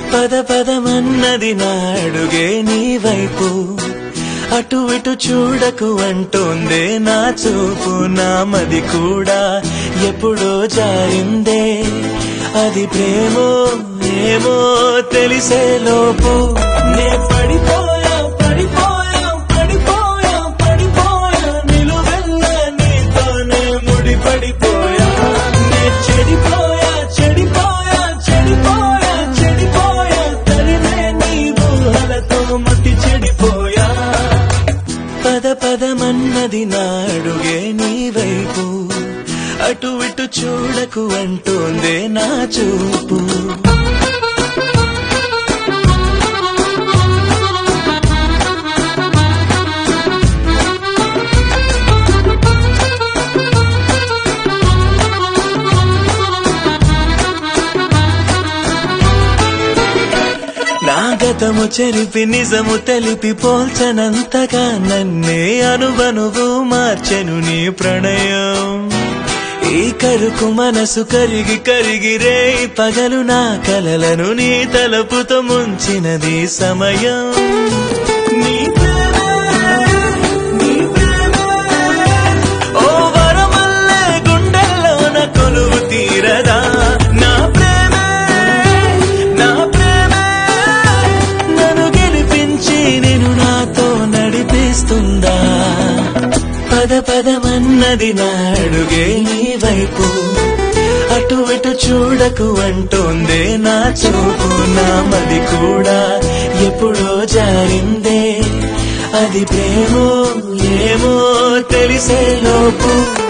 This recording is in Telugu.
పద పదమన్నది నా అడుగే నీ వైపు అటు ఇటు చూడకు అంటోందే నా చూపు నా మది కూడా ఎప్పుడో జారిందే అది ప్రేమో ఏమో తెలిసే లోపు నే పడిపోయా పడిపోయా పడిపోయా పడిపోయా నిలువెల్లా నీతోనే ముడి పడిపోయా నే చెడిపోయా చెడిపోయా చెడిపోయా చెడిపోయా తరిమే నీ ఊహలతో మతి చెడిపోయా పద పదమన్నది నా అడుగే నీ వైపు అటు ఇటు చూడకు అంటోందే నా చూపు నా గతము చెరిపి నిజము తెలిపి పోల్చనంతగా నన్నే అనువనువు మార్చెను నీ ప్రణయం ఈ కరుకు మనసు కరిగి కరిగి రే పగలు నా కలలను నీ తలపుతో ముంచినది సమయం నీ ఓ వరమల్లే గుండెల్లోన కొలువు తీరదా నా ప్రేమే నన్ను గెలిపించి నేను నాతో నడిపిస్తుందా పద పదమన్నది నా అడుగే నీ వైపు అటు ఇటు చూడకు అంటోందే నా చూపు నా మది కూడా ఎప్పుడో జారిందే అది ప్రేమో ఏమో తెలిసే లోపు